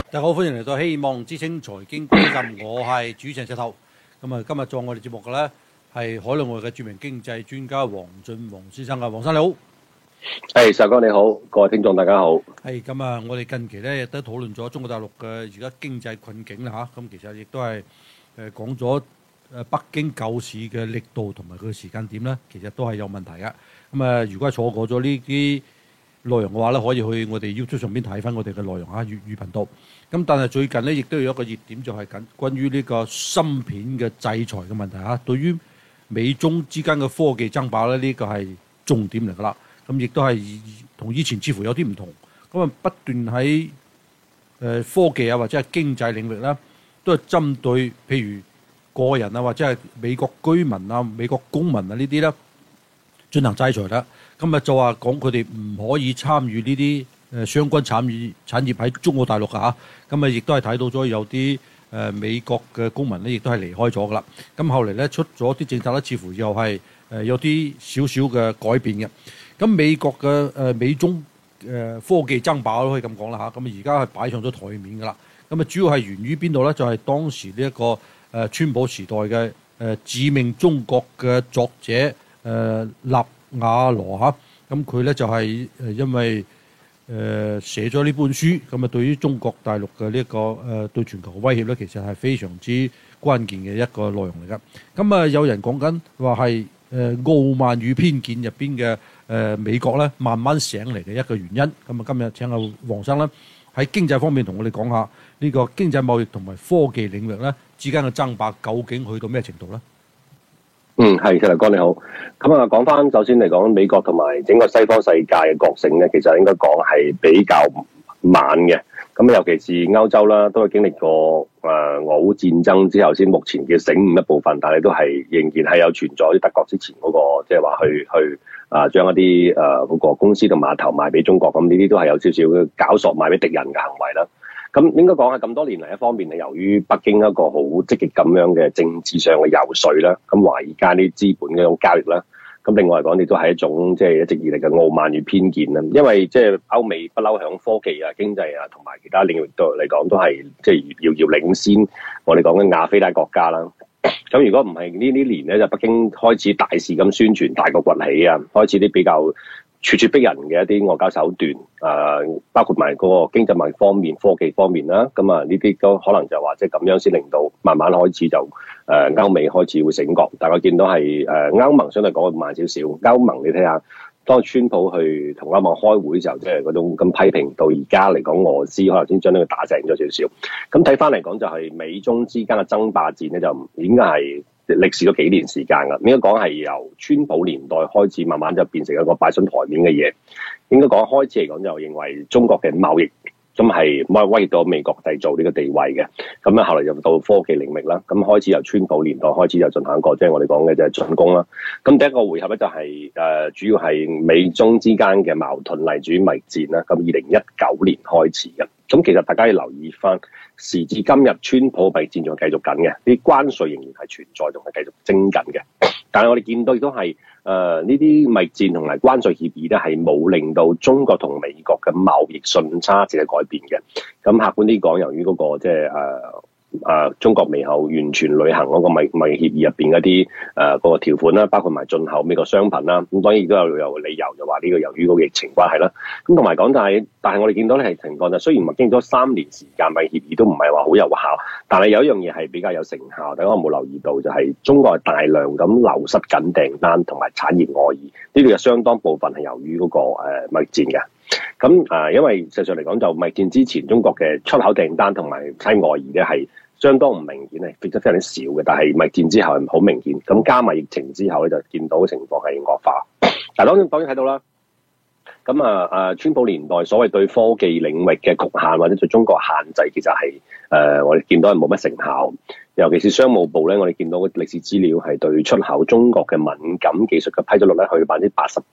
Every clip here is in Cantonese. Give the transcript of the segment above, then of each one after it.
大家好，歡迎嚟到希望之星財經觀站，我係主持人石頭。咁啊，今日做我哋節目嘅咧係海內外嘅著名經濟專家黃俊宏先生啊，黃生你好。 石哥你好，各位聽眾大家好。 係咁啊，我哋近期咧亦都討論咗中國大陸嘅而家經濟困境啦嚇。咁其實亦都係講咗北京救市嘅力度同埋佢嘅時間點咧，其實都係有問題嘅。咁啊，如果係錯過咗呢啲內容嘅話咧，可以去我哋 YouTube 上邊睇翻我哋嘅內容嚇，粵語頻道。咁但係最近咧，亦都有一個熱點，就係關於呢個芯片嘅制裁嘅問題嚇。對於美中之間嘅科技爭霸咧，呢個係重點嚟㗎啦。咁亦都係同以前似乎有啲唔同。咁啊，不斷喺科技啊或者係經濟領域咧，都係針對譬如個人啊或者係美國居民啊、美國公民啊呢啲咧進行制裁啦。咁啊就話講佢哋唔可以參與呢啲相關產業喺中國大陸㗎嚇。咁啊亦都係睇到咗有啲美國嘅公民咧，亦都係離開咗㗎啦。咁後嚟咧出咗啲政策咧，似乎又係有啲少少嘅改變嘅。咁美國嘅美中科技爭霸都可以咁講啦嚇。咁而家係擺上咗台面㗎啦。咁啊主要係源於邊度咧？就係當時呢一個川普時代嘅致命中國嘅作者納瓦羅嚇。咁佢咧就係因為寫咗呢本書，咁啊對於中國大陸嘅呢一個對全球嘅威脅咧，其實係非常之關鍵嘅一個內容嚟㗎。咁啊有人講緊話係傲慢與偏見入邊嘅美國咧慢慢醒嚟嘅一個原因。咁啊今日請阿黃生咧喺經濟方面同我哋講下呢個經濟貿易同埋科技領域咧之間嘅爭霸究竟去到咩程度咧？ 係，石頭哥你好。咁啊，講翻首先嚟講，美國同埋整個西方世界嘅覺醒咧，其實應該講係比較慢嘅。咁尤其是歐洲啦，都係經歷過俄烏戰爭之後先目前嘅醒悟一部分，但係都係仍然係有存在啲德國之前嗰個，即係話去將一啲嗰個公司同碼頭賣俾中國，咁呢啲都係有少少嘅絞索賣俾敵人嘅行為啦。咁應該講係咁多年嚟，一方面係由於北京一個好積極咁樣嘅政治上嘅游說啦，咁華爾街啲資本嘅一種交易啦。咁另外嚟講，亦都係一種即係一直以嚟嘅傲慢與偏見啦。因為即係歐美不嬲響科技啊、經濟啊同埋其他領域度嚟講，都係即係遙遙領先我哋講緊亞非拉國家啦。咁如果唔係呢啲年咧，就北京開始大肆咁宣傳大國崛起啊，開始啲比較咄咄逼人嘅一啲外交手段，包括埋嗰個經濟貿易方面、科技方面啦，咁啊呢啲都可能就話即係咁樣先令到慢慢開始就歐美開始會醒覺。大家見到係歐盟相對講會慢少少，歐盟你睇下，當川普去同歐盟開會嘅時候，即係嗰種咁批評，到而家嚟講，俄羅斯可能先將呢個打正咗少少。咁睇翻嚟講，就係美中之間嘅爭霸戰咧，就應該係歷時咗幾年時間㗎。應該講係由川普年代開始，慢慢就變成一個擺上台面嘅嘢。應該講開始嚟講，就認為中國嘅貿易咁係威脅到美國製造呢個地位嘅。咁咧後嚟就到科技領域啦。咁開始由川普年代開始就進行一個即係我哋講嘅就係進攻啦。咁第一個回合咧就係主要係美中之間嘅矛盾，例如貿易戰啦。咁2019年開始嘅。咁其實大家要留意翻，時至今日，川普貿易戰仲係繼續緊嘅，啲關稅仍然係存在，仲係繼續徵緊嘅。但係我哋見到亦都係呢啲貿易戰同埋關稅協議咧，係冇令到中國同美國嘅貿易順差值嘅改變嘅。咁客觀啲講，由於嗰個即係中國未後完全履行嗰個貿易協議入邊嗰啲嗰個條款啦，包括埋進口美國商品啦。咁當然亦都有理由就話呢個由於個疫情關係啦。咁同埋講但係我哋見到咧係情況就雖然經咗3年時間，貿易協議都唔係話好有效，但係有一樣嘢係比較有成效。大家有冇留意到就係中國係大量咁流失緊訂單同埋產業外移，呢度有相當部分係由於嗰個貿易戰嘅。咁因為實際上嚟講，就貿易戰之前中國嘅出口訂單同埋產業外移咧係相當唔明顯，係非常之少嘅。但係貿易戰之後係好明顯，咁加埋疫情之後咧就見到情況係惡化。但係當然睇到啦。咁川普年代所謂對科技領域嘅局限或者對中國限制，其實係我哋見到係冇乜成效。尤其是商務部咧，我哋見到歷史資料係對出口中國嘅敏感技術嘅批准率咧去到88%。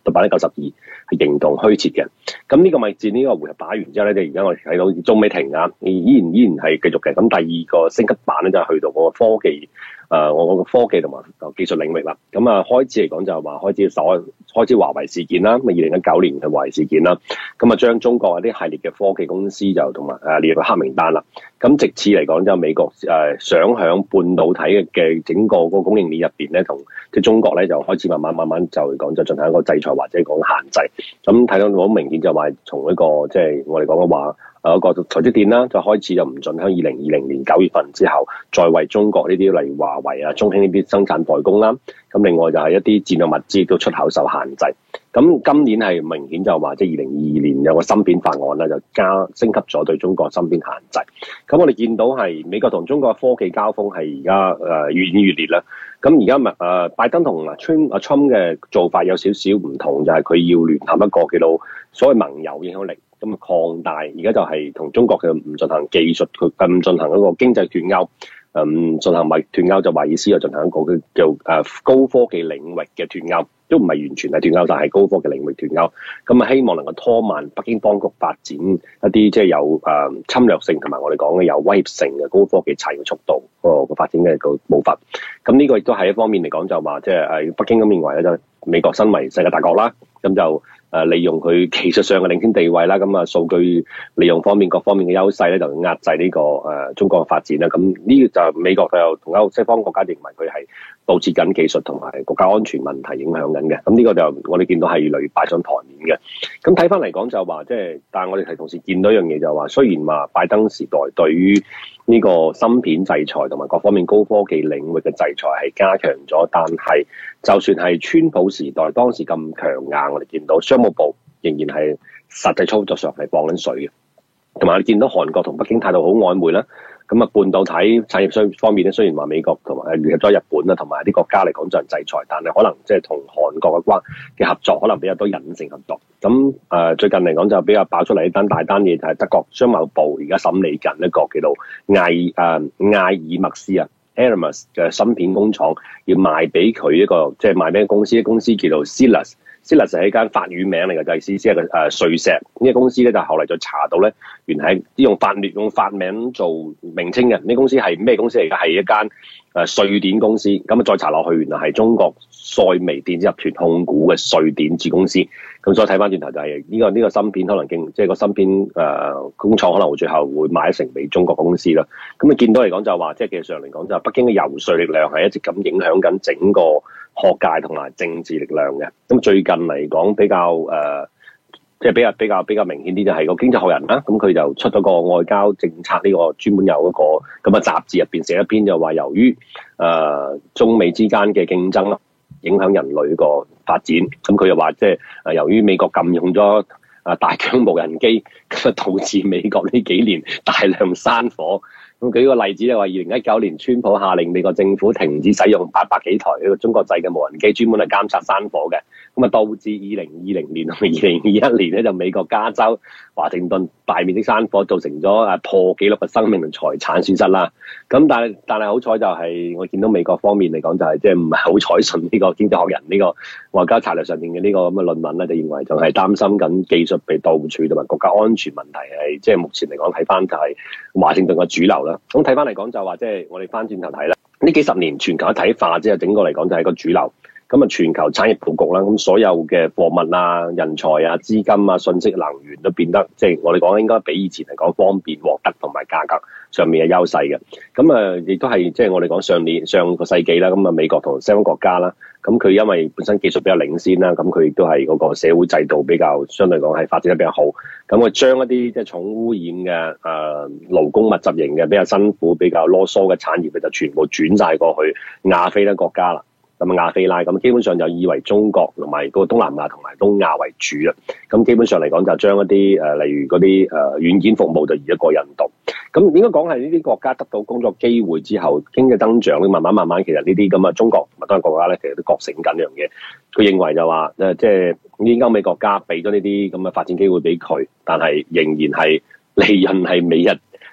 到92%係形同虛設嘅。咁呢個貿易戰呢個回合打完之後咧，就而家我哋睇到中美停啊，依然係繼續嘅。咁第二個升級版咧就係去到個科技。我個科技同埋技術領域啦，咁啊開始嚟講就係話開始華為事件啦，咁啊2019年嘅華為事件啦，咁啊將中國一啲系列嘅科技公司就同埋列入黑名單啦。咁直至嚟講就美國想響半導體嘅整個嗰個供應鏈入邊咧，同即係中國咧就開始慢慢就嚟講就進行一個制裁或者講限制。咁睇到好明顯就話從一個即係我哋講嘅話。個台積電啦，就開始就唔準喺2020年9月份之後，再為中國呢啲例如華為啊、中興呢啲生產代工啦。咁另外就係一啲戰略物資都出口受限制。咁今年係明顯就話，即係2022年有個芯片法案啦，就升級咗對中國芯片限制。咁我哋見到係美國同中國科技交鋒係而家越演越烈啦。咁而家拜登同川嘅做法有少少唔同，就係佢要聯合一個叫做所謂盟友影響力。咁啊擴大，而家就係同中國嘅唔進行技術，佢咁進行一個經濟脫鈎，進行貿易脫鈎就話意思就進行一個叫高科技領域嘅脫鈎，都唔係完全係脫鈎，但係高科技領域脫鈎。咁啊希望能夠拖慢北京當局發展一啲即係有侵略性同埋我哋講嘅有威脅性嘅高科技產業速度個發展嘅個步伐。咁呢個亦都係一方面嚟講就話，即係北京咁認為咧，就美國身為世界大國啦，咁就利用佢技術上嘅領先地位啦，咁啊數據利用方面各方面嘅優勢咧，就壓制呢個中國嘅發展啦。咁呢個就美國就同西方國家認為佢係導致緊技術同埋國家安全問題影響緊嘅。咁呢個就我哋見到係越嚟越擺上台面嘅。咁睇翻嚟講就話即係，但係我哋係同時見到一樣嘢就話，雖然話拜登時代對於呢個芯片制裁同埋各方面高科技領域嘅制裁係加強咗，但係就算係川普時代當時咁強硬，我哋見到商務部仍然係實際操作上係放緊水嘅，同埋我哋見到韓國同北京態度好曖昧啦。咁啊，半導體產業方面咧，雖然話美國同埋聯合咗日本啦，同埋啲國家嚟講就係制裁，但係可能即係同韓國嘅合作可能比較多隱性合作。咁最近嚟講就比較爆出嚟一單大單嘢，就係德國商貿部而家審理緊一個叫做艾爾默斯啊 Aramus 嘅芯片工廠，要賣俾佢一個即係賣俾公司，公司叫做 Silas 係一間法語名嚟嘅，就係意思係個瑞石呢個公司咧，就後嚟就查到咧，原來係用法名做名稱嘅。呢公司係咩公司嚟嘅？係一間瑞典公司。咁啊再查落去，原來係中國賽微電子集團控股嘅瑞典子公司。咁再睇翻轉頭就係呢個芯片可能即係個芯片工廠可能會最後會賣成俾中國公司啦。咁你見到嚟講就話，即係技術上嚟講就北京嘅游說力量係一直咁影響緊整個學界同埋政治力量嘅。咁最近嚟講比較即係比較明顯啲就係個經濟學人啦。咁佢就出咗個外交政策呢個專門有一個咁嘅雜誌入邊寫一篇就話，由於中美之間嘅競爭啦，影響人類個發展。咁佢又話即係由於美國禁用咗大疆無人機，咁啊導致美國呢幾年大量山火。咁舉個例子咧，話2019年川普下令美國政府停止使用800幾台呢個中國製嘅無人機，專門係監察山火嘅。咁啊導致2020年同2021年咧，就美國加州華盛頓大面積山火，造成咗破紀錄嘅生命同財產損失啦。咁但係好彩就係我見到美國方面嚟講就係即係唔係好採信呢個經濟學人呢個外交策略上面嘅呢個咁嘅論文咧，就認為就係擔心緊技術被盜取同埋國家安全問題係即係目前嚟講睇翻就係華盛頓嘅主流啦。咁睇翻嚟講就話即係我哋翻轉頭睇啦，呢幾十年全球一體化之後，整個嚟講就係個主流。咁啊，全球產業佈局啦，咁所有嘅貨物啊、人才啊、資金啊、信息能源都變得即係我哋講應該比以前嚟講方便獲得同埋價格上面嘅優勢嘅。咁啊，亦都係即係我哋講上個世紀啦，咁啊美國同西方國家啦，咁佢因為本身技術比較領先啦，咁佢亦都係嗰個社會制度比較相對講係發展得比較好。咁佢將一啲即係重污染嘅勞工密集型嘅比較辛苦、比較囉嗦嘅產業，佢就全部轉晒過去亞非拉國家啦。咁亞非拉咁基本上就以為中國同埋個東南亞同埋東亞為主啦。咁基本上嚟講就將一啲例如嗰啲軟件服務就移咗過印度。咁應該講係呢啲國家得到工作機會之後，經濟增長咧慢慢，其實呢啲咁嘅中國同埋東亞國家咧，其實都覺醒緊一樣嘢。佢認為就話即係呢啲歐美國家俾咗呢啲咁嘅發展機會俾佢，但係仍然係利潤係美日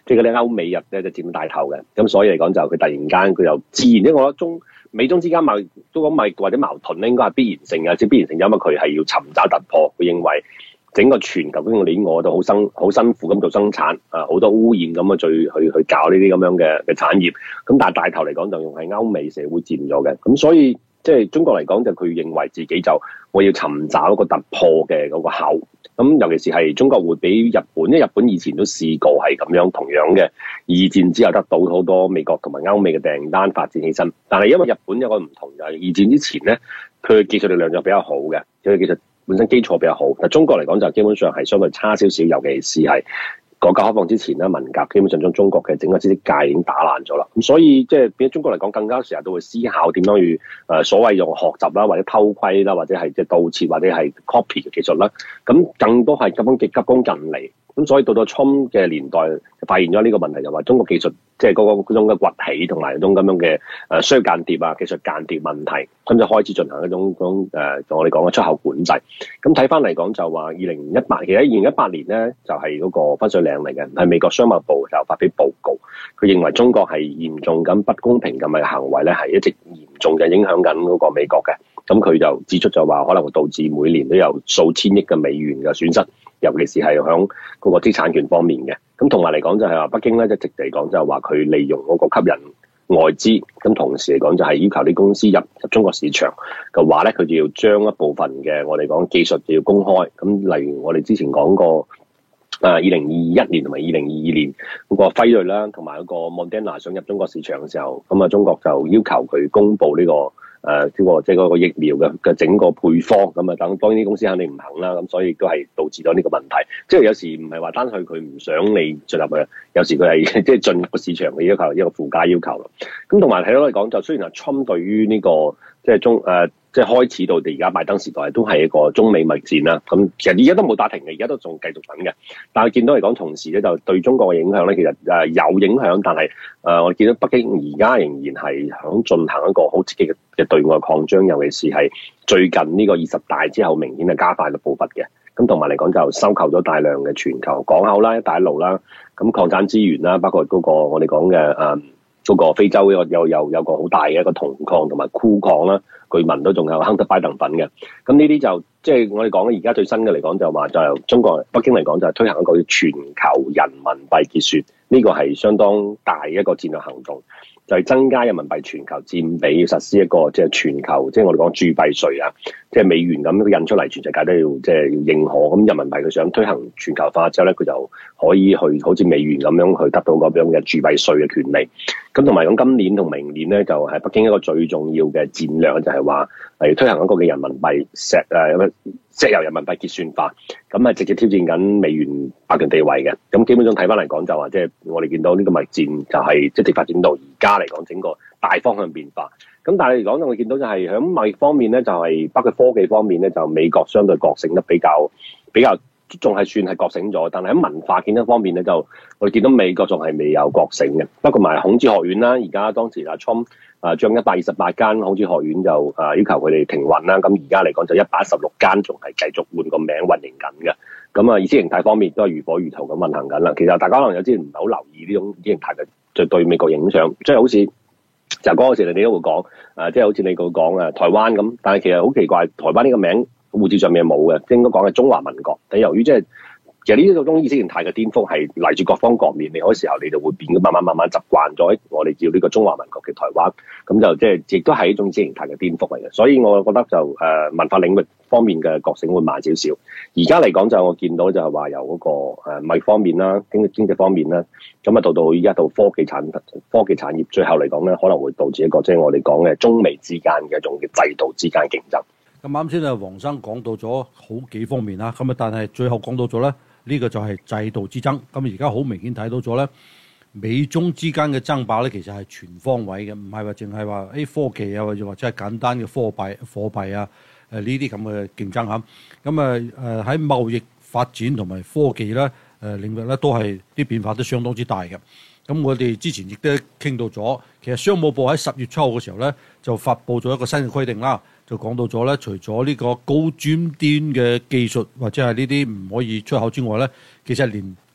即係嗰啲歐美日咧就佔大頭嘅。咁所以嚟講就佢突然間佢又自然，因為我覺得美中之間都講或者矛盾咧，應該係必然性嘅，即係必然性，因為佢係要尋找突破。佢認為整個全球供應鏈我哋好辛苦咁做生產，好多污染咁啊，去搞呢啲咁樣嘅產業。咁但係大頭嚟講就用係歐美社會佔咗嘅。咁所以即係中國嚟講就佢認為自己就我要尋找一個突破嘅嗰個口。咁尤其是係中國會比日本，因為日本以前都試過係咁樣同樣嘅二戰之後得到好多美國同埋歐美嘅訂單發展起身。但係因為日本有個唔同就係二戰之前咧，佢嘅技術力量就比較好嘅，佢嘅技術本身基礎比較好。但中國嚟講就基本上係相對差少少，尤其是係改革開放之前咧，文革基本上將中國嘅整個知識界已經打爛咗啦。咁所以即係變咗中國嚟講，更加成日都會思考點樣去所謂用學習啦，或者偷窺啦，或者係即係盜竊或者係 copy 嘅技術啦。咁更多係急功近利。咁所以到 Trump 嘅年代就發現咗呢個問題，就話中國技術即係嗰種嘅崛起同埋嗰種咁樣嘅商業間諜啊、技術間諜問題，咁就開始進行一種我哋講嘅出口管制。咁睇翻嚟講就話其實2018年咧就係嗰個分水嶺嚟嘅，係美國商務部就發表報告，佢認為中國係嚴重咁不公平咁嘅行為咧，係一直嚴重嘅影響緊嗰個美國嘅。咁佢就指出就話可能會導致每年都有數千億嘅美元嘅損失，尤其是係響嗰個知識產權方面嘅。咁同埋嚟講就係話北京咧一直嚟講就係話佢利用嗰個吸引外資，咁同時嚟講就係要求啲公司入中國市場嘅話咧，佢就要將一部分嘅我哋講技術就要公開。咁例如我哋之前講過2021年同埋2022年嗰個輝瑞啦，同埋嗰個 Moderna 想入中國市場嘅時候，咁啊中國就要求佢公布呢個即係嗰個疫苗嘅整個配方，咁啊當然啲公司肯定唔肯啦，咁所以亦都係導致咗呢個問題。即係有時唔係話單係佢唔想你進入去，有時佢係即係進入個市場嘅要求，一個附加要求咯。咁同埋睇到嚟講，就雖然係 Trump 對於呢個即係即係開始到而家拜登時代都係一個中美貿易戰啦。咁其實而家都冇打停嘅，而家都仲繼續緊嘅。但係見到嚟講，同時咧就對中國嘅影響咧，其實有影響，但係我哋見到北京而家仍然係響進行一個好積極嘅對外擴張，尤其是係最近呢個20大之後，明顯係加快嘅步伐嘅。咁同埋嚟講就收購咗大量嘅全球港口啦、一帶一路啦，咁礦產資源啦，包括嗰個我哋講嘅嗰個非洲有個好大嘅一個銅礦同埋鈷礦啦，據聞都仲有亨特拜登份嘅。咁呢啲就即係我哋講而家最新嘅嚟講就話就由中國北京嚟講就係推行一個全球人民幣結算，呢個係相當大一個戰略行動。就係增加人民幣全球佔比，要實施一個即係全球，即係我哋講鑄幣稅啊，即係美元咁印出嚟，全世界都要即係要認可。咁人民幣佢想推行全球化之後咧，佢就可以去好似美元咁樣去得到嗰樣嘅鑄幣稅嘅權利。咁同埋講今年同明年咧，就係北京一個最重要嘅戰略，就係話係推行一個嘅人民幣石油人民幣結算法，咁係直接挑戰緊美元霸權地位嘅。咁基本上睇翻嚟講就話，即係我哋見到呢個貿易戰就係即係發展到而家嚟講整個大方向變化。咁但係嚟講，我見到就係喺貿易方面咧，就係包括科技方面咧，就美國相對覺醒得比較仲係算係覺醒咗，但係喺文化建設方面咧，就我哋見到美國仲係未有覺醒嘅。包括埋孔子學院啦，而家當時阿 Trump 將128間孔子學院就要求佢哋停運啦。咁而家嚟講就116間仲係繼續換個名運營緊嘅。咁意識形態方面都係如火如荼咁運行緊啦。其實大家可能有啲唔係好留意呢種意識形態嘅，就對美國影響，即係好似就嗰個時你都會講即係好似你個講台灣咁，但係其實好奇怪，台灣呢個名護照上面冇嘅，應該講係中華民國。但由於即係其實呢種意識形態嘅顛覆係嚟自各方各面，你嗰時候你就會變，慢慢習慣咗我哋叫呢個中華民國嘅台灣，咁就即係亦都係一種意識形態嘅顛覆嚟嘅。所以我覺得就文化領域方面嘅覺醒會慢少少。而家嚟講就我見到就係話由嗰個貿易方面啦、經濟方面啦，咁到而家到科技產業，最後嚟講咧可能會導致一個即係我哋講嘅中美之間嘅一種嘅制度之間競爭。 咁啱先啊，黃生講到咗好幾方面啦，咁啊，但係最後講到咗咧，呢個就係制度之爭。咁而家好明顯睇到咗咧，美中之間嘅爭霸咧，其實係全方位嘅，唔係話淨係話科技啊，或者係簡單嘅貨幣啊，呢啲咁嘅競爭嚇。咁喺貿易發展同埋科技咧領域咧，都係啲變化都相當之大嘅。咁我哋之前亦都傾到咗，其實商務部喺10月7號嘅時候咧，就發布咗一個新嘅規定啦，就講到咗咧，除咗呢個高尖端嘅技術或者係呢啲唔可以出口之外咧，其實連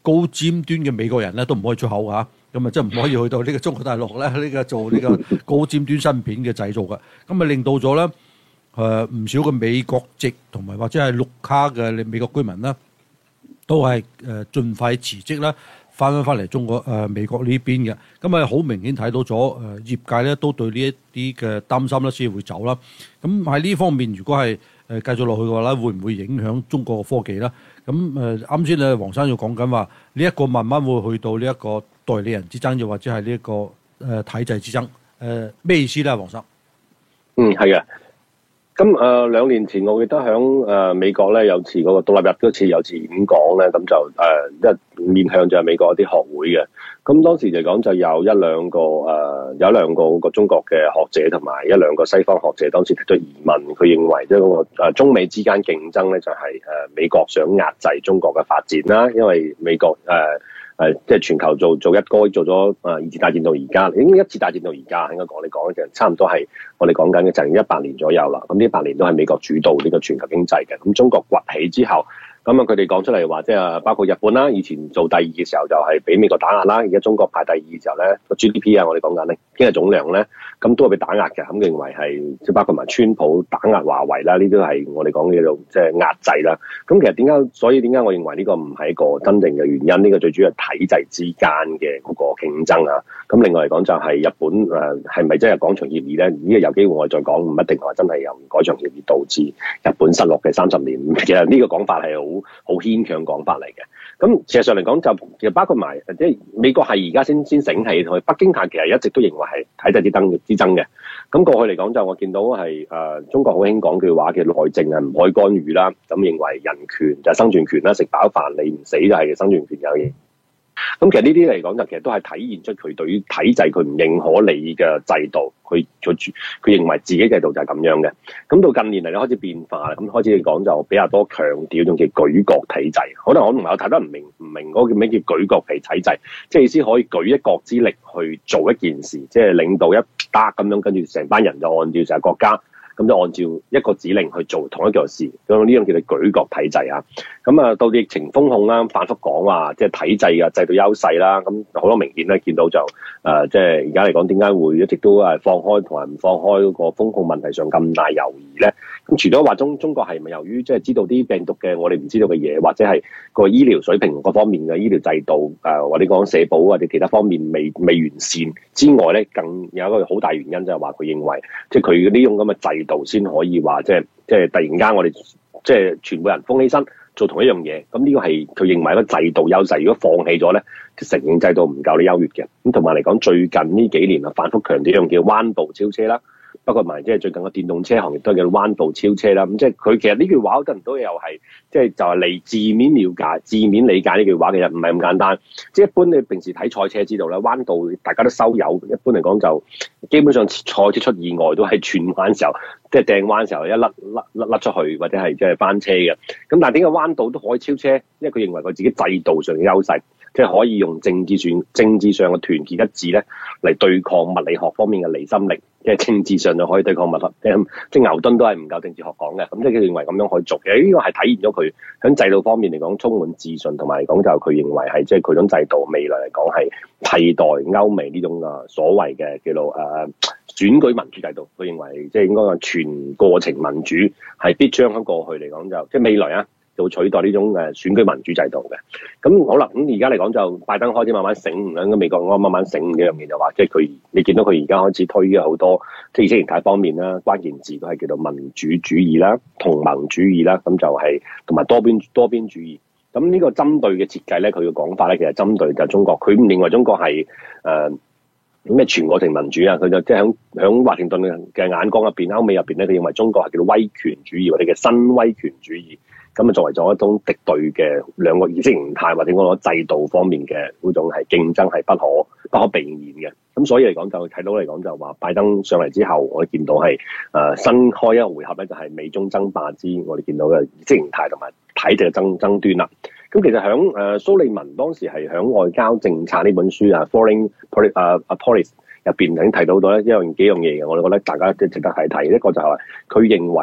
高尖端嘅美國人咧都唔可以出口㗎，咁啊即係唔可以去到呢個中國大陸咧呢個做呢個高尖端芯片嘅製造嘅，咁啊令到咗咧唔少嘅美國籍同埋或者係綠卡嘅美國居民啦，都係盡快辭職啦。翻嚟中國美國呢邊嘅，咁啊好明顯睇到咗業界咧都對呢一啲嘅擔心咧先會走啦。咁喺呢方面，如果係繼續落去嘅話咧，會唔會影響中國嘅科技咧？咁啱先啊，黃生要講緊話呢一個慢慢會去到呢一個代理人之爭，又或者係呢一個體制之爭。咩意思咧，黃生？ 係嘅。咁2年前我記得響美國咧有次嗰個獨立日嗰次有次演講咧，咁就一面向就係美國啲學會嘅。咁當時嚟講就有一兩個個中國嘅學者同埋一兩個西方學者當時提出疑問，佢認為即係嗰個中美之間競爭咧就係美國想壓制中國嘅發展啦，因為美國即係全球做一哥做咗二次大戰到而家，已經一次大戰到而家，應該講你講嘅差唔多係我哋講緊嘅就係18年左右啦。咁呢8年都係美國主導呢個全球經濟嘅。咁中國崛起之後，咁啊佢哋講出嚟話，即係包括日本啦，以前做第2嘅時候就係俾美國打壓啦，而家中國排第2嘅時候咧個 GDP 啊，我哋講緊咧經濟總量咧，咁都係被打壓嘅。咁認為係即係包括埋川普打壓華為啦，呢啲都係我哋講嘅叫做即係壓制啦。咁其實所以點解我認為呢個唔係一個真正嘅原因？呢個最主要係體制之間嘅嗰個競爭啊。咁另外嚟講就係日本係咪真係廣場協議咧？呢個有機會我再講，唔一定話真係由廣場協議導致日本失落嘅30年。其實呢個講法係好牽強講法嚟嘅。咁事實上嚟講就其實包括埋即係美國係而家先醒起，同北京其實一直都認為係體制之爭嘅。咁過去嚟講就我見到係中國好興講句話嘅內政係唔可以干預啦。咁認為人權就係生存權啦，食飽飯你唔死就係生存權有嘢。咁其實呢啲嚟講就其實都係體現出佢對於體制佢唔認可你嘅制度，佢認為自己制度就係咁樣嘅。咁到近年嚟咧開始變化啦，咁開始嚟講就比較多強調一種叫舉國體制。可能我唔係我睇得唔明嗰個叫咩叫舉國體制，即係意思可以舉一國之力去做一件事，即係領導一打咁樣，跟住成班人就按照就係國家。咁就按照一個指令去做同一件事，咁呢樣叫做舉國體制啊。咁啊，到疫情封控啦，反覆講話即係體制嘅制度優勢啦。咁好多明顯咧，見到就即係而家嚟講，點解會一直都放開同埋唔放開嗰個封控問題上咁大猶豫咧？咁除咗話中國係咪由於即係知道啲病毒嘅我哋唔知道嘅嘢，或者係個醫療水平各方面嘅醫療制度或者講社保或者其他方面未完善之外咧，更有一個好大原因就係話佢認為即係佢呢種咁嘅制度先可以話即係突然間我哋即係全部人瘋起身做同一樣嘢，咁呢個係佢認為一個制度優勢。如果放棄咗咧，承認制度唔夠你優越嘅。咁同埋嚟講，最近呢幾年啊，反覆強調一樣叫彎道超車啦。包括埋即係最近嘅電動車行業都係叫彎道超車啦。咁即係佢其實呢句話好多人都有係即係就係嚟字面了解、字面理解呢句話，其實唔係咁簡單。即係一般你平時睇賽車知道啦，彎道大家都收油，一般嚟講就基本上賽車出意外都係轉彎時候，即係掟彎時候一甩出去，或者係即係翻車嘅。咁但係點解彎道都可以超車？因為佢認為佢自己制度上嘅優勢。即係可以用政治上嘅團結一致咧，嚟對抗物理學方面嘅離心力。即係政治上就可以對抗物理，即係牛頓都係唔夠政治學講嘅。咁即係佢認為咁樣可以做嘅。呢個係體現咗佢喺制度方面嚟講充滿自信，同埋嚟講就佢認為係即係佢種制度未來嚟講係替代歐美呢種所謂嘅叫做選舉民主制度。佢認為即係應該話全過程民主係必將喺過去嚟講就即係未來就取代呢種選舉民主制度嘅。咁好啦，咁而家嚟講就拜登開始慢慢醒悟啦，咁美國我慢慢醒悟呢樣嘢就話，即係佢你見到佢而家開始推嘅好多即係意識形態方面啦，關鍵字都係叫做民主主義啦、同盟主義啦，咁就係同埋多邊主義。咁呢個針對嘅設計咧，佢嘅講法咧，其實針對就係中國，佢唔認為中國係咩全過程民主啊，佢就即係響華盛頓嘅眼光入邊、歐美入邊咧，佢認為中國係叫做威權主義或者嘅新威權主義。咁啊，作為咗一種敵對嘅兩個意識形態，或者講制度方面嘅嗰種係競爭係不可避免嘅。咁所以嚟講就睇到嚟講就話拜登上嚟之後，我哋見到係新開一個回合咧，就係美中爭霸之我哋見到嘅意識形態同埋體制嘅爭端啦。咁其實響蘇利文當時係響外交政策呢本書Foreign Policy 入邊已經提到咗幾樣嘢嘅，我哋覺得大家都值得係睇。一個就係話佢認為咧，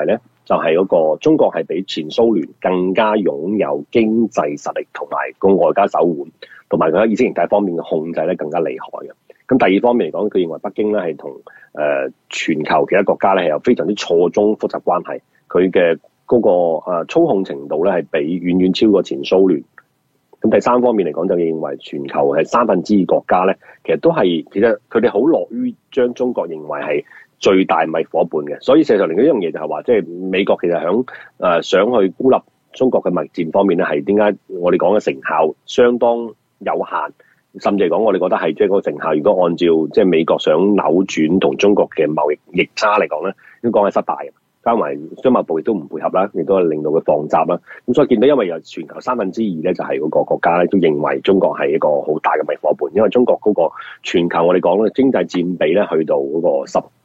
就係嗰個中國係比前蘇聯更加擁有經濟實力同埋個外交手腕，同埋佢喺意識形態方面嘅控制咧更加厲害嘅。咁第二方面嚟講，佢認為北京咧係同全球其他國家咧係有非常之錯綜複雜關係，佢嘅嗰個操控程度咧係比遠遠超過前蘇聯。咁第三方面嚟講，就認為全球係2/3國家咧，其實佢哋好樂於將中國認為係最大貿易夥伴嘅。所以事實上另一樣嘢就係話，即係美國其實響想去孤立中國嘅貿易戰方面咧，係點解我哋講嘅成效相當有限，甚至嚟講我哋覺得係即係嗰個成效，如果按照即係美國想扭轉同中國嘅貿易逆差嚟講咧，應該講係失敗嘅。加埋商務部亦都唔配合啦，亦都係令到佢放閘啦。咁所以見到，因為有全球2/3咧，就係嗰個國家咧都認為中國係一個好大嘅貿易夥伴，因為中國嗰個全球我哋講咧經濟佔比咧去到嗰個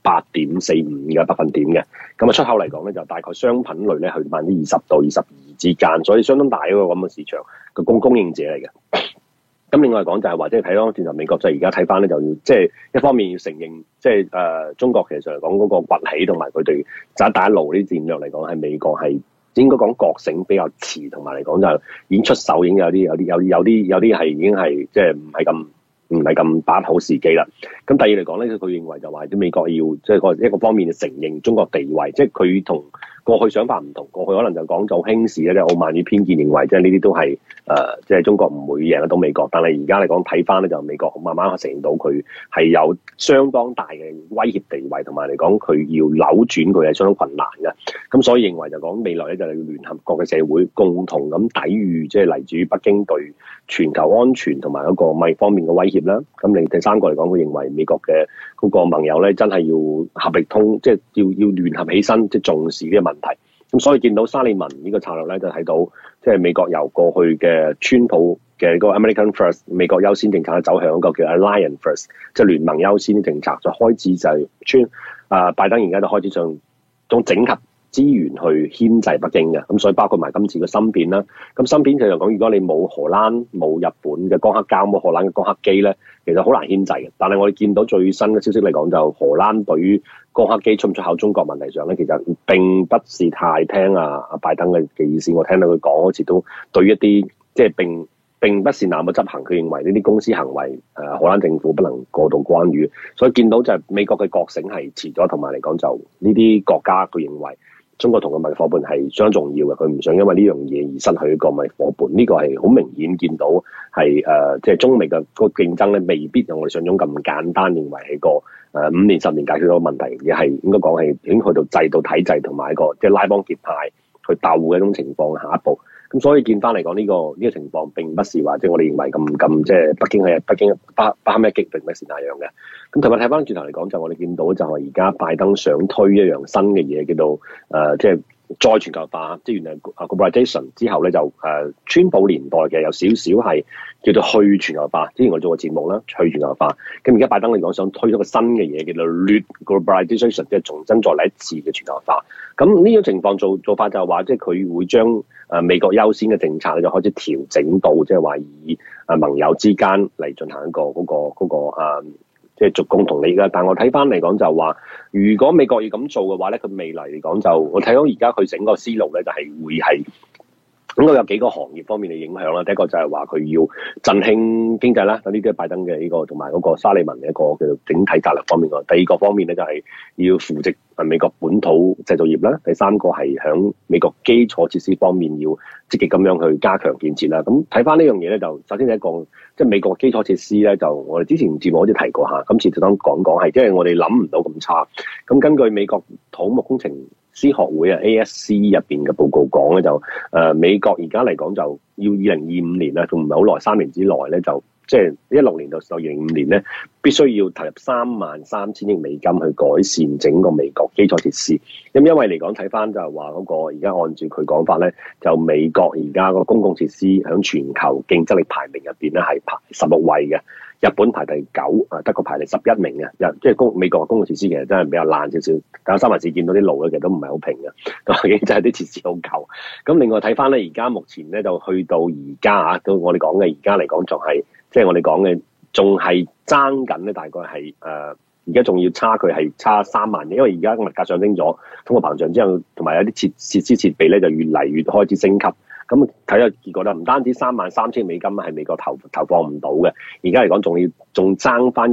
18.45嘅百分點嘅，咁啊出口嚟講咧就大概商品類咧去20%到22%之間，所以相當大一個咁嘅市場嘅供應者嚟嘅。咁另外講就係話，即係睇翻轉頭美國就而家睇翻咧，就要即係一方面要承認，即係中國其實嚟講嗰個崛起同埋佢哋一帶一路呢啲戰略嚟講，係美國係應該講覺醒比較遲，同埋嚟講就已經出手，已經有啲係已經係即係唔係咁把握好時機啦。咁第二嚟講咧，佢認為就話啲美國要即係一個方面承認中國地位，即係佢同過去想法唔同。過去可能就講做輕視咧，即係傲慢與偏見，認為即係呢啲都係即係中國唔會贏得到美國。但係而家嚟講睇翻咧，就美國慢慢承認到佢係有相當大嘅威脅地位，同埋嚟講佢要扭轉佢係相當困難嘅。咁所以認為就講未來咧就係要聯合國嘅社會共同咁抵禦，即係嚟自於北京對全球安全同埋嗰個貿易方面嘅威脅啦。咁另第三個嚟講，佢認為美國嘅嗰個盟友咧真係要合力即係要聯合起身，即係重視呢個問題。咁所以見到沙利文呢個策略咧，就睇到即係美國由過去嘅川普嘅嗰個 American First 美國優先政策走向一個叫 Alliance First， 即係聯盟優先嘅政策，就開始就係拜登而家就開始上整合資源去牽制北京嘅。咁所以包括埋今次嘅芯片啦。咁芯片就講，如果你冇荷蘭、冇日本嘅光刻膠、冇荷蘭嘅光刻機咧，其實好難牽制嘅。但係我哋見到最新嘅消息嚟講，就荷蘭對於光刻機出唔出口中國問題上咧，其實並不是太聽拜登嘅意思。我聽到佢講好似都對於一啲即係並不是那麼執行。佢認為呢啲公司行為荷蘭政府不能過度干預。所以見到就係美國嘅覺醒係遲咗，同埋嚟講就呢啲國家佢認為中國同嘅貿易夥伴係相當重要嘅，佢唔想因為呢樣嘢而失去一個貿易夥伴。呢個係好明顯見到係即係中美嘅個競爭咧，未必有我哋想像咁簡單，認為係個5年10年解決到問題，而係應該講係已經去到制度體制同埋一個即係拉幫結派去鬥嘅一種情況下一步。咁所以見翻嚟講呢個情況並不是話即係我哋認為咁即係北京不堪一擊，並不是那樣嘅。咁同埋睇翻轉頭嚟講，就我哋見到就係而家拜登想推一樣新嘅嘢，叫做即係再全球化，即係原來 globalization 之後咧就川普年代嘅有少少係叫做去全球化。之前我做過節目啦，去全球化。咁而家拜登嚟講想推出個新嘅嘢，叫做 net globalization， 即係重新再嚟一次嘅全球化。咁呢種情況做法就係話，即係佢會將美國優先嘅政策咧就開始調整到，即係話以盟友之間嚟進行一個嗰個即係逐共同利益啦。但我睇翻嚟講就話，如果美國要咁做嘅話咧，佢未來嚟講就我睇到而家佢整個思路咧就係會係應該有幾個行業方面嘅影響啦。第一個就係話佢要振興經濟啦，呢啲係拜登嘅呢個同埋嗰個沙利文嘅一個叫做整體策略方面。第二個方面咧就係要扶植美國本土製造業啦。第三個係響美國基礎設施方面要積極咁樣去加強建設啦。咁睇翻呢樣嘢咧，就首先第一個即係美國基礎設施咧，就我哋之前節目好似提過下，今次就當講係即係我哋諗唔到咁差。咁根據美國土木工程師學會ASC 入邊嘅報告講咧，就美國而家嚟講就要2025年啦，仲唔係好耐，3年之內咧就即係16年到2025年咧，必須要投入33000億美金去改善整個美國基礎設施。咁因為嚟講睇翻就係話嗰個而家按照佢講法咧，就美國而家個公共設施響全球競爭力排名入邊咧係排16位嘅。日本排第9，德國排第11名嘅，即係美國嘅公共設施其實真係比較爛少少。但係三藩市見到啲路咧，其實都唔係好平嘅，咁已經真係啲設施好舊。咁另外睇翻咧，而家目前咧就去到而家到我哋講嘅而家嚟講，仲係即係我哋講嘅仲係爭緊咧，大概係而家仲要差距係差3萬億，因為而家物價上升咗，通貨膨脹之後，同埋有啲設施設備咧就越嚟越開始升級。咁睇下結果啦，唔單止33000美金係美國投放唔到嘅，而家嚟講仲爭翻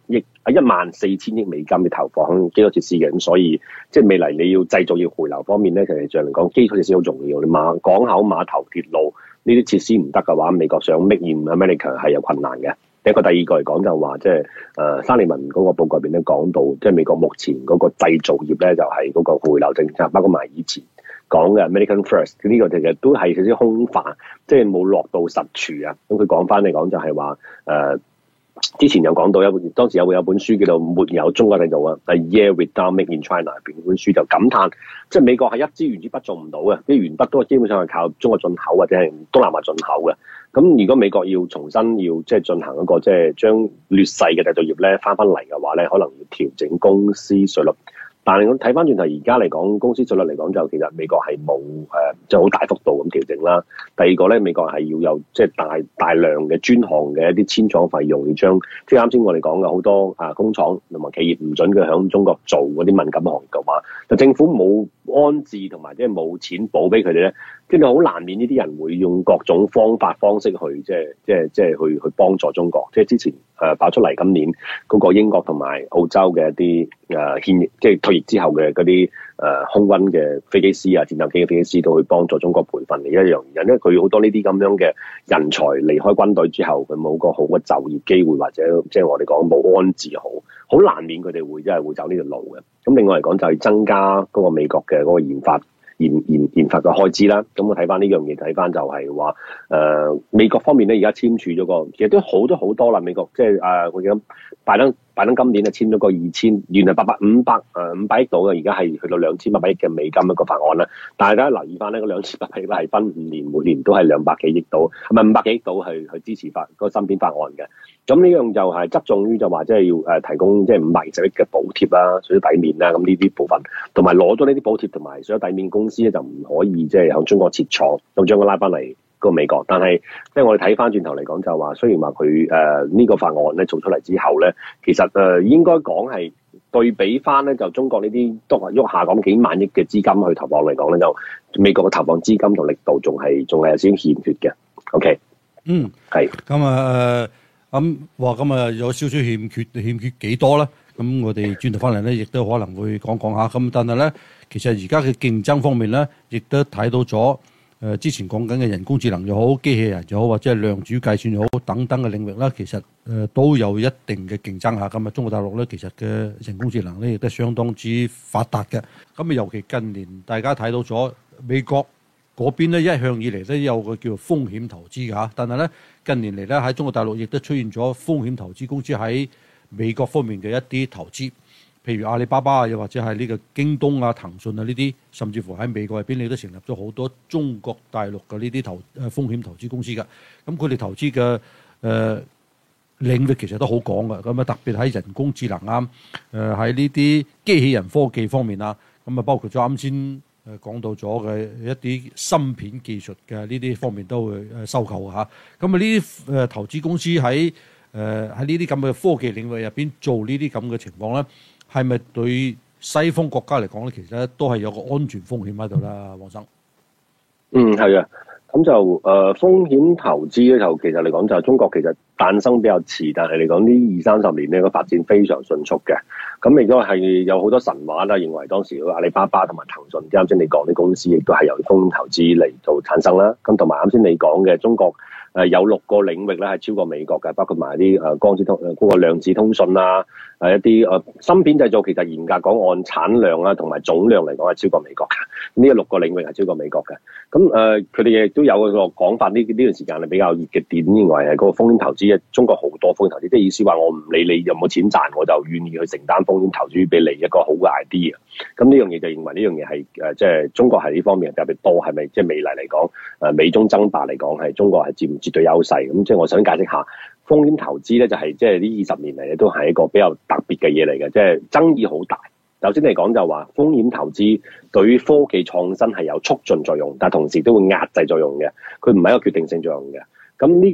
14000億美金嘅投放基礎設施嘅，咁所以即係未來你要製造業回流方面咧，其實上嚟講基礎設施好重要。你港口、碼頭、鐵路呢啲設施唔得嘅話，美國想 Make in America 係有困難嘅。第一個嚟講就話即係沙利文嗰個報告入邊咧講到，即係美國目前嗰個製造業咧就係嗰個回流政策，包括埋以前講嘅 American First 呢個其實都係少少空泛，即係冇落到實處啊。咁佢講翻嚟講就係話之前有講到當時有本書叫做沒有中國製造啊，係 Year Without Made in China 入邊本書就感嘆，即係美國係一支原子筆做唔到嘅，啲鉛筆都基本上係靠中國進口或者係東南亞進口嘅。咁如果美國要重新要即係進行一個即係將劣勢嘅製造業咧翻嚟嘅話咧，可能要調整公司稅率。但係我睇翻轉頭，而家嚟講公司稅率嚟講就其實美國係冇即係好大幅度咁調整啦。第二個咧，美國係要有即係大量嘅專項嘅一啲遷廠費用，要將即係啱先我哋講嘅好多工廠同埋企業唔準佢響中國做嗰啲敏感行業嘅話，就政府冇安置同埋即係冇錢補俾佢哋咧，即係好難免呢啲人會用各種方式去去幫助中國。即係之前爆出嚟今年嗰個英國同埋澳洲嘅一啲即係退役之後嘅嗰啲空軍嘅飛機師啊、戰鬥機嘅飛機師都去幫助中國培訓嘅一樣原因，因為佢好多呢啲咁樣嘅人才離開軍隊之後，佢冇個好嘅就業機會，或者即係我哋講冇安置好難免佢哋會真係會走呢條路嘅。咁另外嚟講就係增加嗰個美國嘅嗰個研發嘅開支啦。咁我睇翻呢樣嘢，睇翻就係話美國方面咧，而家簽署咗個其實都好多啦。美國即係我記得拜登今年就簽咗個原來500億度嘅，而家係去到2800億嘅美金一個法案啦。但係大家留意翻呢個2800億係分5年，每年都係200幾億度，唔係500幾億度去支持嗰個芯片法案嘅。咁呢樣就係側重於就話即係要提供即係520億嘅補貼啦、稅底面啦，咁呢啲部分，同埋攞咗呢啲補貼同埋稅底面公司咧就唔可以即係向中國設廠，咁將佢拉翻嚟個美國。但係即係我哋睇翻轉頭嚟講就話，雖然話佢呢個法案咧做出嚟之後咧，其實應該講係對比翻咧就中國呢啲都係喐下講幾萬億嘅資金去投放嚟講咧，就美國嘅投放資金同力度仲係有少少欠缺嘅。OK， 係咁有少少欠缺幾多咧？咁我哋轉頭翻嚟咧，亦都可能會講下。咁但係咧，其實而家嘅競爭方面咧，亦都睇到咗之前講緊嘅人工智能又好、機器人又好，或者係量子計算又好等等嘅領域啦，其實都有一定嘅競爭下。咁啊，中國大陸咧，其實嘅人工智能咧亦都相當之發達嘅。咁啊，尤其近年大家睇到咗美國嗰邊咧，一向以嚟咧有個叫做風險投資嘅嚇，但係咧近年嚟咧喺中國大陸亦都出現咗風險投資公司喺美國方面嘅一啲投資，譬如阿里巴巴啊，又或者係呢個京東啊、騰訊啊呢啲，甚至乎喺美國入邊，你都成立咗好多中國大陸嘅呢啲風險投資公司㗎。咁佢哋投資嘅領域其實都好廣㗎。咁啊，特別喺人工智能啊，喺呢啲機器人科技方面啊，咁啊包括咗啱先講到咗嘅一啲芯片技術嘅呢啲方面都會收購嚇。咁啊呢啲投資公司喺呢啲咁嘅科技領域入邊做呢啲咁嘅情況咧，係咪對西方國家嚟講咧，其實咧都係有個安全風險喺度啦，黃生？ 係啊。咁就風險投資咧，就其實嚟講就中國其實誕生比較遲，但係嚟講呢20-30年咧個發展非常迅速嘅。咁亦都係有好多神話啦，認為當時阿里巴巴同埋騰訊，啱先你講啲公司亦都係由風險投資嚟做產生啦。咁同埋啱先你講嘅中國有6個領域咧係超過美國嘅，包括埋啲光子通嗰個量子通訊啊，一啲芯片製造，其實嚴格講按產量啊同埋總量嚟講係超過美國嘅。呢6個領域係超過美國嘅。咁佢哋亦都有個講法，呢段時間係比較熱嘅點，認為係嗰個風險投資，中國好多風險投資，即係意思話我唔理你有冇錢賺，我就願意去承擔風險投資俾你一個好嘅 idea。咁呢樣嘢就認為呢樣嘢係即係中國係呢方面特別多，係咪即係未來嚟講美中爭霸嚟講係中國係佔絕對優勢？咁即係我想解釋下風險投資咧，就係即係呢20年嚟咧都係一個比較特別嘅嘢嚟嘅，即係爭議好大。頭先嚟講就話風險投資對於科技創新係有促進作用，但係同時都會壓制作用嘅，佢唔係一個決定性作用嘅。咁呢個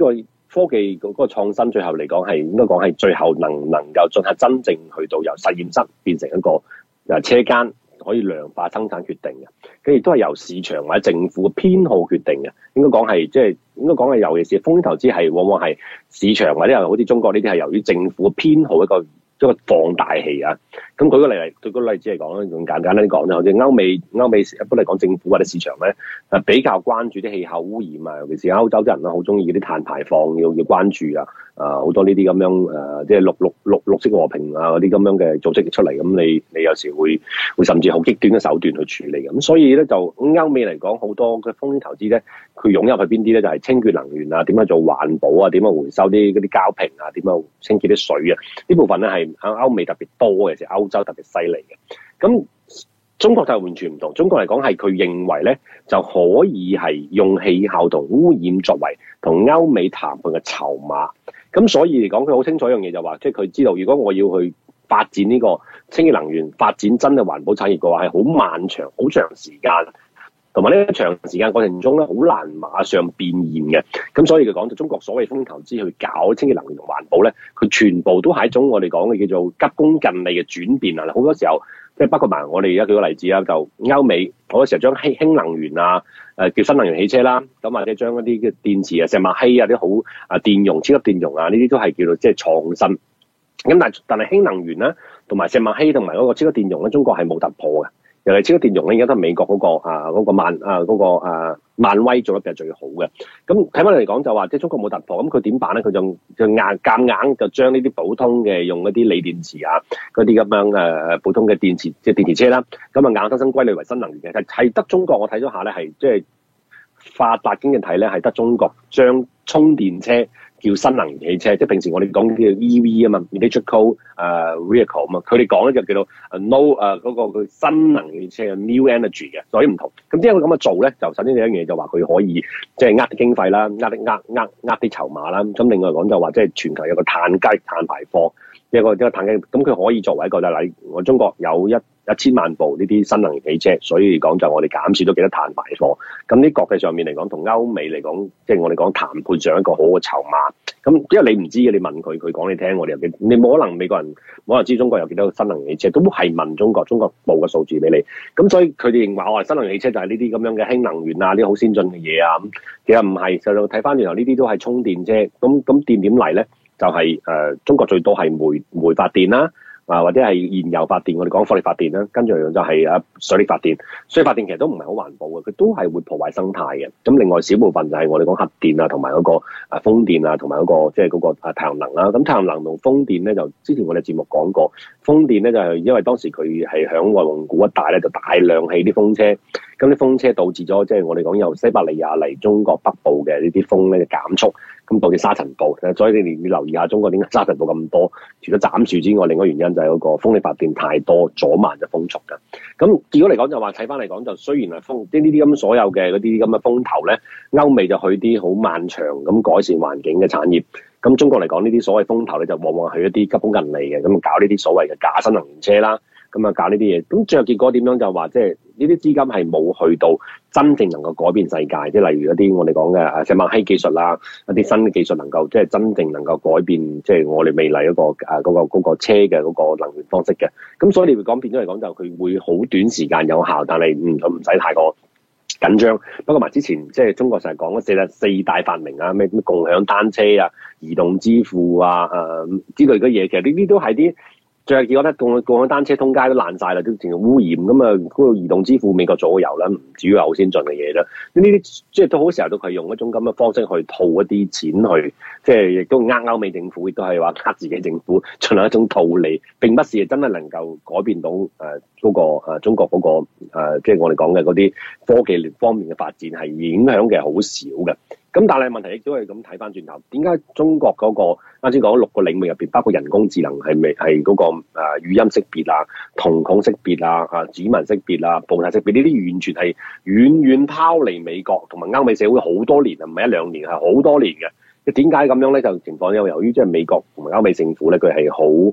科技嗰個創新最後嚟講係應該講係最後能夠進行真正去到由實驗室變成一個車間可以量化生產決定嘅，佢亦都係由市場或者政府嘅偏好決定嘅。應該講係即係應該講係尤其是風險投資係往往係市場或者係好似中國呢啲係由於政府嘅偏好一個放大器啊！咁舉個例子嚟講咧，用簡單啲講咧，好似歐美一般嚟講，政府或者市場咧比較關注啲氣候污染啊，尤其是歐洲啲人啦，好中意嗰啲碳排放要關注啊！好多呢啲咁樣即係綠色和平啊嗰啲咁樣嘅組織出嚟，咁你有時會甚至好極端嘅手段去處理嘅。咁所以咧就歐美嚟講，好多嘅風險投資咧，佢湧入去邊啲咧，就係清潔能源啊，點樣做環保啊，點樣回收啲嗰啲膠瓶啊，點樣清潔啲水啊，呢部分咧係喺歐美特別多嘅，就歐洲特別犀利嘅。咁中國就完全唔同，中國嚟講係佢認為咧就可以係用氣候同污染作為同歐美談判嘅籌碼。咁所以嚟講，佢好清楚一樣嘢就話，即係佢知道，如果我要去發展呢個清潔能源，發展真嘅環保產業嘅話，係好漫長、好長時間，同埋呢個長時間過程中咧，好難馬上變現嘅。咁所以佢講到中國所謂風險投資去搞清潔能源同環保咧，佢全部都係一種我哋講嘅叫做急功近利嘅轉變啊！好多時候即係包括埋我哋而家舉個例子啦，就歐美好多時候將氫能源啊，叫新能源汽車啦，咁或者將一啲嘅電池啊、石墨烯啊啲好電容、超級電容啊，呢啲都係叫做即係創新。咁但係氫能源咧，同埋石墨烯同埋嗰個超級電容咧，中國係冇突破嘅。尤其超級電容咧，而家都係美國嗰個漫威做得嘅最好嘅。咁睇翻嚟講就話，即係中國冇突破，咁佢點辦咧？佢就夾硬就將呢啲普通嘅用一啲鋰電池啊，嗰啲咁樣普通嘅電池即係電池車啦，咁啊硬生生歸類為新能源嘅，係得中國我睇咗下咧，係即係發達經濟體咧，係得中國將充電車叫新能源汽車，即係平時我哋講叫 EV 啊嘛 ，electrical vehicle 啊嘛，佢哋講咧就叫做嗰個佢新能源汽車 new energy 嘅，所以唔同。咁點解佢咁樣做咧？就首先第一樣嘢就話佢可以即係呃啲經費啦，呃啲籌碼啦。咁另外講就話即係全球有個碳排放一個碳計，咁佢可以作為一個就係我中國有1000萬部呢啲新能源汽車，所以講就我哋減少咗幾多碳排放。咁呢國際上面嚟講，同歐美嚟講，即係我哋講談判上一個好嘅籌碼。咁因為你唔知嘅，你問佢，佢講你聽，我哋又你冇可能美國人冇可能知中國有幾多新能源汽車，都係問中國報個數字俾你。咁所以佢哋認為我哋新能源汽車就係呢啲咁樣嘅氫能源啊，呢啲好先進嘅嘢啊。咁其實唔係，就睇翻轉頭呢啲都係充電車。咁電點嚟咧？就係中國最多係煤發電啦。或者係燃油發電，我哋講火力發電啦，跟住就係水力發電。水力發電其實都唔係好環保嘅，佢都係會破壞生態嘅。咁另外少部分就係我哋講核電啊，同埋嗰個風電啊，同埋嗰個即係嗰個太陽能啦。咁太陽能同風電咧，就之前我哋節目講過，風電咧就係因為當時佢係響內蒙古一帶咧，就大量起啲風車，咁啲風車導致咗即係我哋講由西伯利亞嚟中國北部嘅呢啲風咧減速，咁導致沙塵暴。所以你留意下中國點解沙塵暴咁多？除咗斬樹之外，另外原因就係嗰個風力發電太多，阻慢咗風速㗎。咁結果嚟講就話睇翻嚟講，就雖然係風，即係呢啲咁所有嘅嗰啲咁嘅風頭咧，歐美就去啲好漫長咁改善環境嘅產業。咁中國嚟講呢啲所謂風頭咧，就往往係一啲急功近利嘅，咁搞呢啲所謂嘅假新能源車啦。咁啊搞呢啲嘢，咁最後結果點樣就話，即係呢啲資金係冇去到真正能夠改變世界，即係例如一啲我哋講嘅石墨烯技術啦，一啲新嘅技術能夠即係真正能夠改變，即係我哋未來嗰個車嘅嗰個能源方式嘅。咁所以你會講變咗嚟講，就佢會好短時間有效，但係唔使太過緊張。不過埋之前即係中國成日講嗰四大發明啊，咩共享單車啊、移動支付啊、之類嘅嘢，其實呢啲都係啲。最後結果咧，共享單車通街都爛晒啦，都淨係污染咁啊！嗰個移動支付美國做咗油啦，唔至於係好先進嘅嘢啦。呢啲即係都好時候都係用一種咁嘅方式去套一啲錢去，即係亦都歐美政府，亦都係話自己政府進行一種套利，並不是真係能夠改變到嗰個中國嗰個即係我哋講嘅嗰啲科技方面嘅發展係影響嘅好少嘅。咁但係問題亦都係咁睇翻轉頭，點解中國嗰個啱先講6個領域入邊，包括人工智能係嗰個語音識別啊、瞳孔識別啊、指紋識別啊、步態識別呢啲，完全係遠遠拋離美國同埋歐美社會好多年啊，唔係1-2年，係好多年嘅。點解咁樣咧？就情況由於即係美國同埋歐美政府咧，佢係好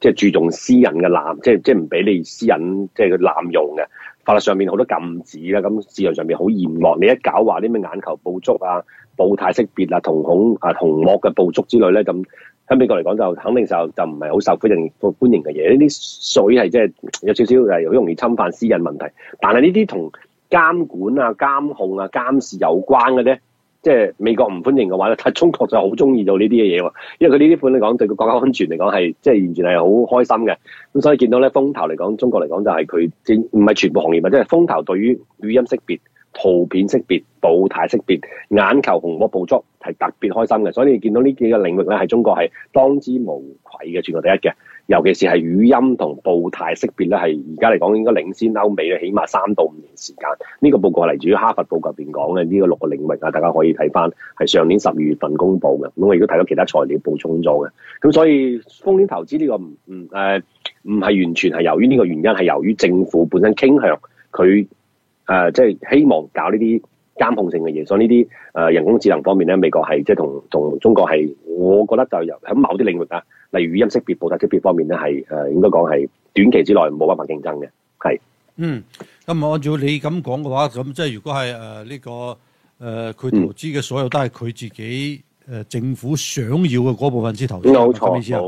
即係注重私隱嘅濫，即係唔俾你私隱即係佢濫用嘅。法律上面好多禁止啦，咁市場上面好嚴惡。你一搞話啲咩眼球捕捉啊、步態識別啊、瞳孔啊、虹膜嘅捕捉之類咧，咁喺美國嚟講就肯定就唔係好受歡迎嘅嘢。呢啲水係即係有少少係好容易侵犯私隱問題。但係呢啲同監管啊、監控啊、監視有關嘅咧，即係美國唔歡迎嘅話咧，但係中國就好中意做呢啲嘅嘢喎。因為佢呢啲款嚟講對個國家安全嚟講係即係完全係好開心嘅。咁所以見到咧風投嚟講，中國嚟講就係佢唔係全部行業，即係風投對於語音識別、圖片識別、步態識別、眼球虹膜捕捉係特別開心嘅。所以你見到呢幾個領域咧，係中國係當之無愧嘅，全球第一嘅。尤其是係語音同步態識別咧，係而家嚟講應該領先歐美咧，起碼3到5年時間。呢個報告係嚟自於哈佛報告入邊講嘅呢個6個領域啊，大家可以睇翻，係上年12月份公佈嘅。咁我亦都睇到其他材料補充咗嘅。咁所以風險投資呢個唔係完全係由於呢個原因，係由於政府本身傾向佢即係希望搞呢啲監控性嘅嘢。所以呢啲人工智能方面咧，美國係即係同中國係，我覺得就由喺某啲領域啊。例如語音識別、步態識別方面咧，係應該講係短期之內冇辦法競爭嘅，係。 咁按照你咁講嘅話，咁即係如果係呢個佢投資嘅所有都係佢自己政府想要嘅嗰部分之投資， 冇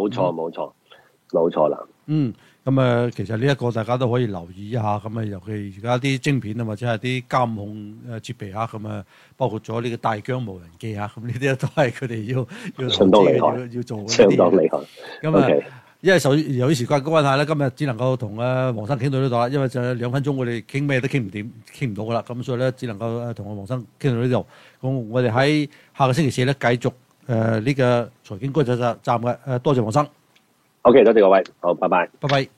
錯啦。 咁其實呢一個大家都可以留意一下，咁尤其而家啲晶片啊，或者係啲監控設備啊，咁包括咗呢個大疆無人機啊，咁呢啲都係佢哋要相當厲害， 要做嘅。 相當厲害。 咁因為由於時間關係咧，今日只能夠同黃生傾到呢度啦，因為就2分鐘我哋傾咩都傾唔到噶啦，咁所以咧只能夠同黃生傾到呢度。咁我哋喺下個星期4咧繼續呢個財經觀察站嘅，多謝黃生。 OK，多謝各位，好，拜拜。 拜拜。